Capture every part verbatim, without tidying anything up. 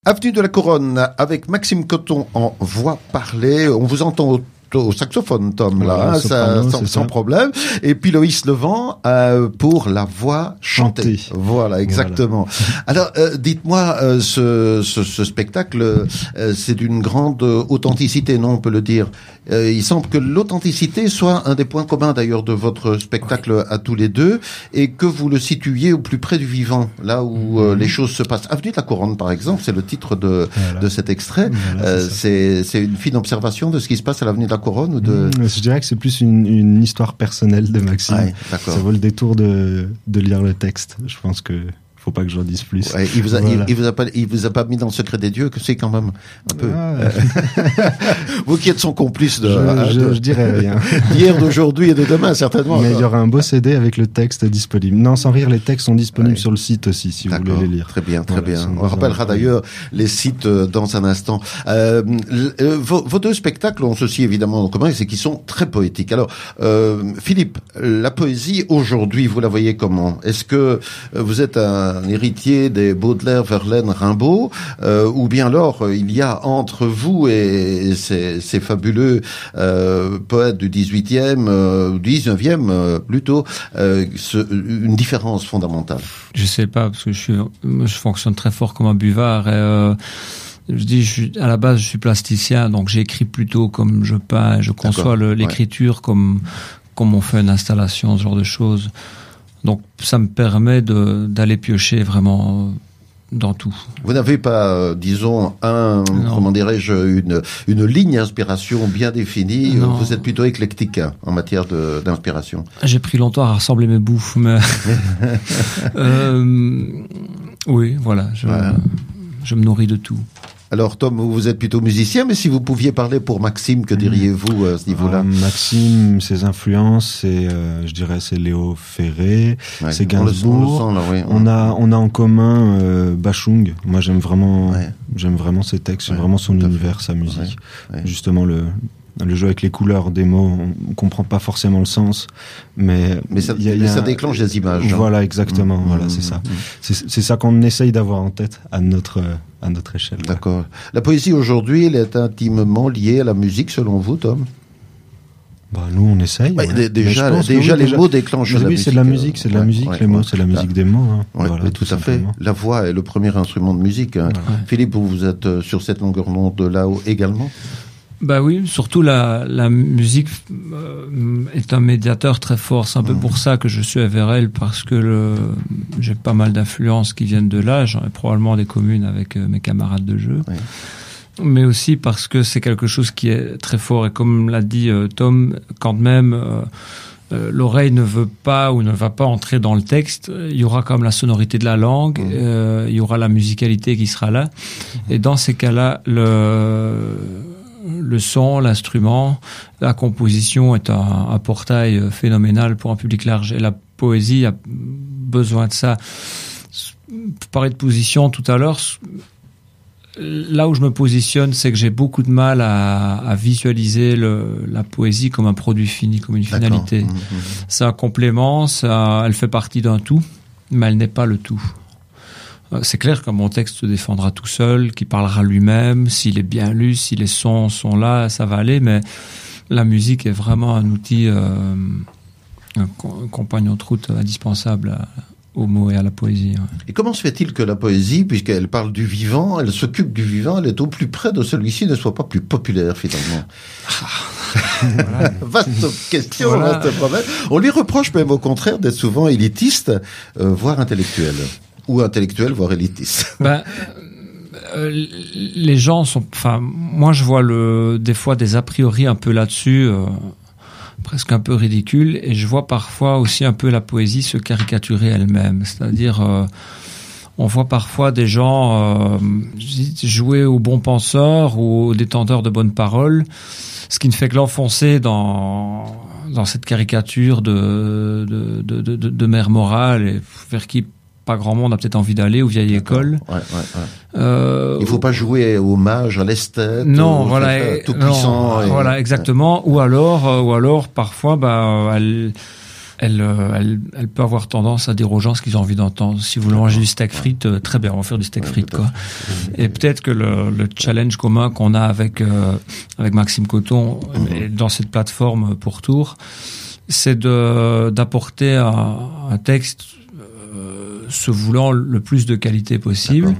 Avenue de la Couronne avec Maxime Coton en voix parlée. On vous entend au au saxophone, Tom, là, voilà, hein, soprano, ça, sans, sans problème. Et puis Loïs Levent euh, pour la voix chantée. Chantée. Voilà, exactement. Voilà. Alors, euh, dites-moi, euh, ce, ce, ce spectacle, euh, c'est d'une grande authenticité, non, on peut le dire. Euh, il semble que l'authenticité soit un des points communs, d'ailleurs, de votre spectacle oui. à tous les deux, et que vous le situiez au plus près du vivant, là où euh, mmh. les choses se passent. Avenue de la Couronne, par exemple, c'est le titre de, voilà. de cet extrait. Voilà, euh, c'est, c'est une fine observation de ce qui se passe à l'avenue de la Couronne ou de... Mmh, je dirais que c'est plus une, une histoire personnelle de Maxime. Ouais, ça vaut le détour de, de lire le texte. Je pense que faut pas que j'en dise plus. Ouais, il vous a, voilà. il, il vous a pas, il vous a pas mis dans le secret des dieux, que c'est quand même un peu. Ah, euh, vous qui êtes son complice de. Je, hein, je, de je dirais rien. D'hier, d'aujourd'hui et de demain, certainement. Mais il y aura un beau C D avec le texte disponible. Non, sans rire, les textes sont disponibles ouais. sur le site aussi, si D'accord. vous voulez les lire. Très bien, très voilà, bien. On rappellera d'ailleurs les sites dans un instant. Euh, vos, vos deux spectacles ont ceci évidemment en commun, c'est qu'ils sont très poétiques. Alors, euh, Philippe, la poésie aujourd'hui, vous la voyez comment? Est-ce que vous êtes un héritier des Baudelaire, Verlaine, Rimbaud, euh, ou bien alors euh, il y a entre vous et ces, ces fabuleux euh, poètes du dix-huitième, euh, dix-neuvième euh, plutôt, euh, ce, une différence fondamentale? Je sais pas, parce que je suis, je fonctionne très fort comme un buvard et euh, je dis, je suis, à la base, je suis plasticien, donc j'écris plutôt comme je peins, je conçois le, l'écriture ouais. comme comme on fait une installation, ce genre de choses. Donc, ça me permet de, d'aller piocher vraiment dans tout. Vous n'avez pas, euh, disons, un, non. comment dirais-je, une, une ligne d'inspiration bien définie. Non. Vous êtes plutôt éclectique hein, en matière de, d'inspiration. J'ai pris longtemps à rassembler mes bouffes, mais euh, oui, voilà, je, voilà. je me nourris de tout. Alors Tom, vous êtes plutôt musicien, mais si vous pouviez parler pour Maxime, que diriez-vous à ce niveau-là? euh, Maxime, ses influences, c'est, euh, je dirais, c'est Léo Ferré, ouais, c'est Gainsbourg. On, le, on, le sent, là, oui. on a, on a en commun euh, Bachung. Moi, j'aime vraiment, ouais. j'aime vraiment ses textes, ouais, j'aime vraiment son univers, sa musique. Ouais, ouais. Justement, le le jeu avec les couleurs des mots, on, on comprend pas forcément le sens, mais mais ça, y a, mais y a, ça déclenche des images. Voilà, hein. exactement. Mmh, voilà, mmh, c'est ça. Mmh. C'est, c'est ça qu'on essaye d'avoir en tête à notre à notre échelle. D'accord. La poésie aujourd'hui, elle est intimement liée à la musique, selon vous, Tom? Bah, nous, on essaye. Bah, ouais. Déjà, déjà oui, les déjà, mots déclenchent mais la oui, musique. c'est de la musique, c'est de la ouais, musique, ouais, les mots, ouais, c'est de la musique des mots. Hein. Ouais, voilà, tout, tout à simplement. fait. La voix est le premier instrument de musique. Hein. Ouais. Philippe, vous, vous êtes sur cette longueur d'onde là-haut également? Bah oui, surtout la, la musique euh, est un médiateur très fort. C'est un peu mmh. pour ça que je suis à Vérel, parce que le, j'ai pas mal d'influences qui viennent de là. J'en ai probablement des communes avec euh, mes camarades de jeu. Oui. Mais aussi parce que c'est quelque chose qui est très fort. Et comme l'a dit euh, Tom, quand même euh, euh, l'oreille ne veut pas ou ne va pas entrer dans le texte, il y aura comme la sonorité de la langue, mmh. euh, il y aura la musicalité qui sera là. Mmh. Et dans ces cas-là, le... le son, l'instrument, la composition est un, un portail phénoménal pour un public large. Et la poésie a besoin de ça. Je parlais de position tout à l'heure. Là où je me positionne, c'est que j'ai beaucoup de mal à, à visualiser le, la poésie comme un produit fini, comme une finalité. Mmh, mmh. C'est un complément, ça, elle fait partie d'un tout, mais elle n'est pas le tout. C'est clair que mon texte se défendra tout seul, qu'il parlera lui-même, s'il est bien lu, si les sons sont là, ça va aller, mais la musique est vraiment un outil, euh, un compagnon de route indispensable à, aux mots et à la poésie. Ouais. Et comment se fait-il que la poésie, puisqu'elle parle du vivant, elle s'occupe du vivant, elle est au plus près de celui-ci, ne soit pas plus populaire finalement? Voilà. Vaste question, voilà. Vaste problème. On lui reproche même au contraire d'être souvent élitiste, euh, voire intellectuel. Ou intellectuel, voire élitiste. Ben, euh, les gens sont, enfin, moi je vois le, des fois des a priori un peu là-dessus, euh, presque un peu ridicules, et je vois parfois aussi un peu la poésie se caricaturer elle-même. C'est-à-dire, euh, on voit parfois des gens euh, jouer aux bons penseurs ou aux détenteurs de bonnes paroles, ce qui ne fait que l'enfoncer dans dans cette caricature de de de de, de, de mère morale et vers qui pas grand monde a peut-être envie d'aller, ou vieille D'accord. école. Ouais, ouais, ouais. Euh, Il faut pas jouer au mage, à l'esthète, non, au voilà, tout puissant. Non, et... voilà, exactement. Ouais. Ou alors, euh, ou alors, parfois, bah, elle, elle, elle, elle peut avoir tendance à dire aux gens ce qu'ils ont envie d'entendre. Si vous voulez manger du steak frites, euh, très bien, on va faire du steak ouais, frites, quoi. Et peut-être que le, le challenge commun qu'on a avec euh, avec Maxime Coton mm-hmm. et dans cette plateforme pour Tours, c'est de d'apporter un, un texte euh, se voulant le plus de qualité possible.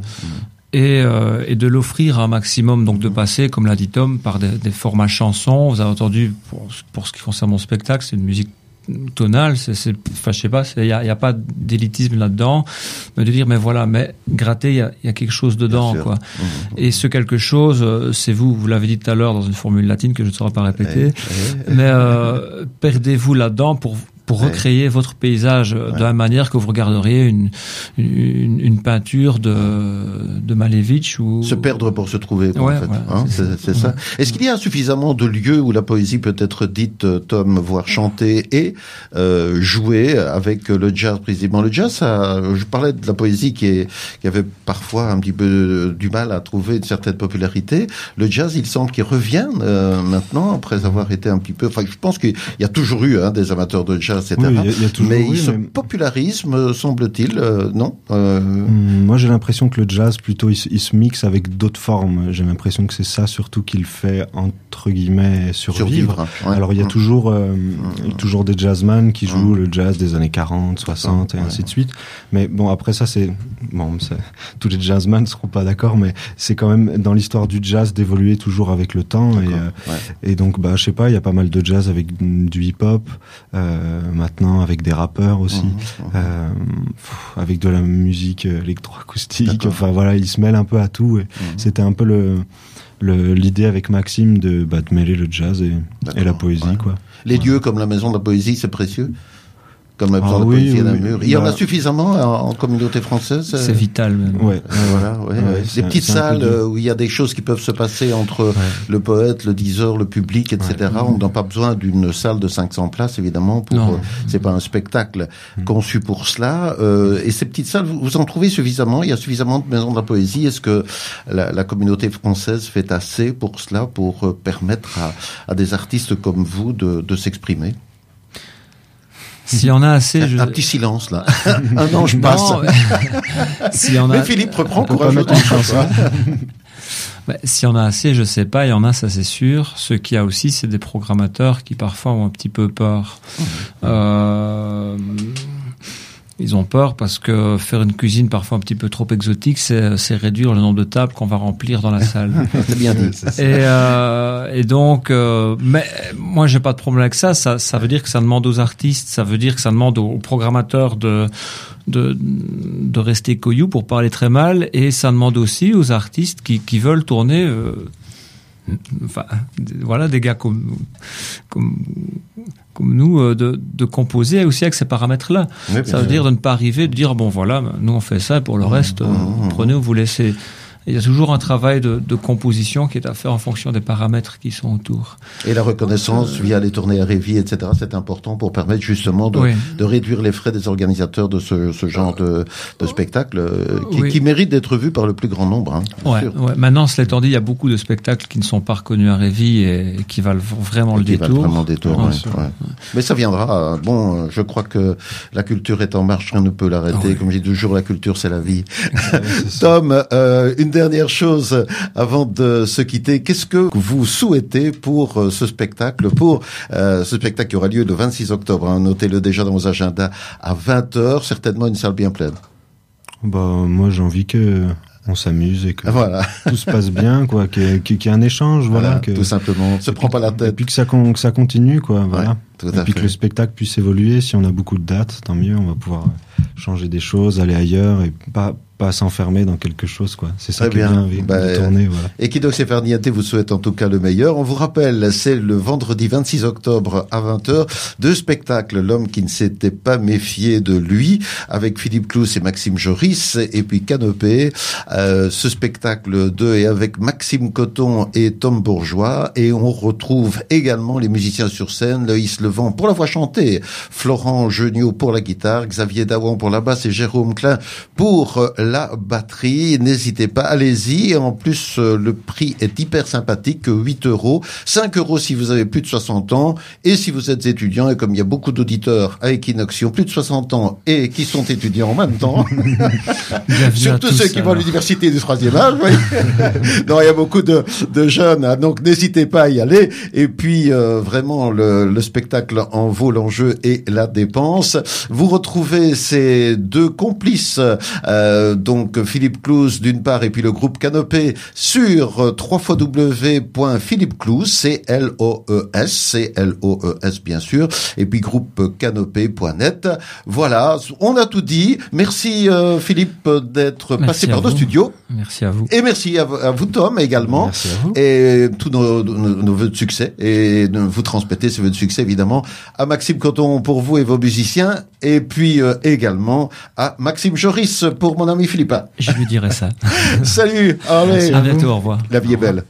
Et, euh, et de l'offrir à un maximum, donc de passer, comme l'a dit Tom, par des, des formats chansons. Vous avez entendu, pour, pour ce qui concerne mon spectacle, c'est une musique tonale, c'est, c'est, enfin, je sais pas, il y a, y a pas d'élitisme là-dedans, mais de dire, mais voilà, mais gratter, il y a, y a quelque chose dedans, quoi. Mmh. Et ce quelque chose, c'est vous, vous l'avez dit tout à l'heure dans une formule latine que je ne saurais pas répéter, hey, hey, mais euh, perdez-vous là-dedans pour pour recréer ouais. votre paysage ouais. de la manière que vous regarderiez une une, une peinture de de Malevich ou se perdre pour se trouver quoi, ouais, en fait ouais, hein, c'est, c'est, c'est ça. Est-ce qu'il y a suffisamment de lieux où la poésie peut être dite, Tom, voire chantée et euh, jouée avec le jazz précisément? Le jazz, ça, je parlais de la poésie qui est qui avait parfois un petit peu du mal à trouver une certaine popularité. Le jazz, il semble qu'il revient euh, maintenant après avoir été un petit peu. Enfin, je pense qu'il y a toujours eu hein, des amateurs de jazz. et cetera. Oui, y a, y a toujours, mais oui, il se mais... popularise, me semble-t-il, euh, non euh... Moi, j'ai l'impression que le jazz, plutôt, il, il se mixe avec d'autres formes. J'ai l'impression que c'est ça, surtout, qu'il fait, entre guillemets, survivre. survivre ouais. Alors, il y a mmh. toujours, euh, mmh. toujours des jazzman qui jouent mmh. le jazz des années quarante, soixante, ouais. et ainsi de suite. Mais bon, après ça, c'est... Bon, c'est... tous les jazzman ne seront pas d'accord, mais c'est quand même, dans l'histoire du jazz, d'évoluer toujours avec le temps. Et, euh, ouais. et donc, bah, je sais pas, il y a pas mal de jazz avec du hip-hop, euh, maintenant avec des rappeurs aussi, mmh, mmh. Euh, pff, avec de la musique électroacoustique. D'accord. Enfin voilà, ils se mêlent un peu à tout. Et mmh. c'était un peu le, le l'idée avec Maxime de, bah, de mêler le jazz et, et la poésie, ouais. quoi. Les ouais. lieux comme la Maison de la Poésie, c'est précieux. Comme la Maison ah, de la oui, Poésie oui, Namur. Oui. Il y en a suffisamment en, en communauté française. C'est vital même. Ouais, voilà, ouais, ouais. Des petites salles où il y a des choses qui peuvent se passer entre ouais. le poète, le diseur, le public, et cetera. Ouais. On n'a pas besoin d'une salle de cinq cents places, évidemment. Pour, euh, c'est pas un spectacle mmh. conçu pour cela. Euh, et ces petites salles, vous, vous en trouvez suffisamment? Il y a suffisamment de maisons de la poésie. Est-ce que la, la communauté française fait assez pour cela, pour euh, permettre à, à des artistes comme vous de, de s'exprimer? S'il y en a assez, je... un petit silence là. Un ange passe. S'il y en a... Mais Philippe reprend courageusement. Bah, s'il y en a assez, je sais pas. Il y en a, ça c'est sûr. Ce qu'il y a aussi, c'est des programmateurs qui parfois ont un petit peu peur. Mmh. Euh... Ils ont peur parce que faire une cuisine parfois un petit peu trop exotique, c'est, c'est réduire le nombre de tables qu'on va remplir dans la salle. C'est bien dit. Et, euh, et donc, euh, mais moi j'ai pas de problème avec ça. Ça, ça veut dire que ça demande aux artistes, ça veut dire que ça demande aux programmateurs de de de rester coyou pour parler très mal, et ça demande aussi aux artistes qui qui veulent tourner. Euh, Enfin, voilà, des gars comme comme comme nous euh, de de composer aussi avec ces paramètres-là. Oui, ça veut sûr. dire de ne pas arriver de dire bon voilà, nous on fait ça et pour le reste, mmh, euh, mmh. prenez ou vous laissez. Il y a toujours un travail de, de composition qui est à faire en fonction des paramètres qui sont autour. Et la reconnaissance euh, via les tournées à Révis, et cetera, c'est important pour permettre justement de, oui. de réduire les frais des organisateurs de ce, ce genre de, de spectacle euh, qui, oui. qui mérite d'être vu par le plus grand nombre. Hein, ouais, ouais. Maintenant, cela étant dit, il y a beaucoup de spectacles qui ne sont pas reconnus à Révis et, et qui valent vraiment et le qui détour. Valent vraiment le détour, ouais, ouais. Ouais. Mais ça viendra. Bon, je crois que la culture est en marche, rien ne peut l'arrêter. Oh, oui. Comme je dis toujours, la culture, c'est la vie. Ouais, c'est Tom, euh, une dernière chose avant de se quitter. Qu'est-ce que vous souhaitez pour euh, ce spectacle, pour euh, ce spectacle qui aura lieu le vingt-six octobre, hein, notez-le déjà dans vos agendas, à vingt heures, certainement une salle bien pleine. Bah, moi, j'ai envie que on s'amuse et que voilà. tout se passe bien, quoi, qu'il y ait, qu'il y ait un échange, voilà, voilà que, tout simplement. On se prend pas la tête. Et puis que ça, que ça continue, quoi, voilà. Ouais, tout à et puis fait. Que le spectacle puisse évoluer. Si on a beaucoup de dates, tant mieux, on va pouvoir changer des choses, aller ailleurs et pas pas s'enfermer dans quelque chose, quoi. C'est ça qui est bien, bien bah, de tourner, voilà. Equidox et Ferniente vous souhaite en tout cas le meilleur. On vous rappelle, c'est le vendredi vingt-six octobre à vingt heures, deux spectacles, L'homme qui ne s'était pas méfié de lui, avec Philippe Clous et Maxime Joris, et puis Canopée. Euh, ce spectacle deux est avec Maxime Coton et Tom Bourgeois, et on retrouve également les musiciens sur scène, Loïs Levent pour la voix chantée, Florent Geniot pour la guitare, Xavier Dawan pour la basse et Jérôme Klein pour la batterie. N'hésitez pas, allez-y. En plus, le prix est hyper sympathique, huit euros. cinq euros si vous avez plus de soixante ans. Et si vous êtes étudiant, et comme il y a beaucoup d'auditeurs à Equinox qui ont plus de soixante ans et qui sont étudiants en même temps, surtout tous, ceux qui alors. vont à l'université du troisième âge, oui. Non, il y a beaucoup de, de jeunes, hein, donc n'hésitez pas à y aller. Et puis, euh, vraiment, le, le spectacle en vaut l'enjeu et la dépense. Vous retrouvez ces deux complices, euh, donc Philippe Clouse d'une part et puis le groupe Canopé sur euh, w w w point philippe clouse, C L O E S, C L O E S bien sûr, et puis groupe canopé point net. Voilà, on a tout dit. Merci euh, Philippe d'être merci passé par nos studios. Merci à vous. Et merci à vous, à vous Tom également. Merci à vous. Et tous nos, nos, nos vœux de succès. Et vous transmettez ces vœux de succès évidemment à Maxime Coton pour vous et vos musiciens. Et puis euh, également à Maxime Joris pour mon ami Philippe. Je lui dirai ça. Salut. Allez. À bientôt. Au revoir. La vie est belle.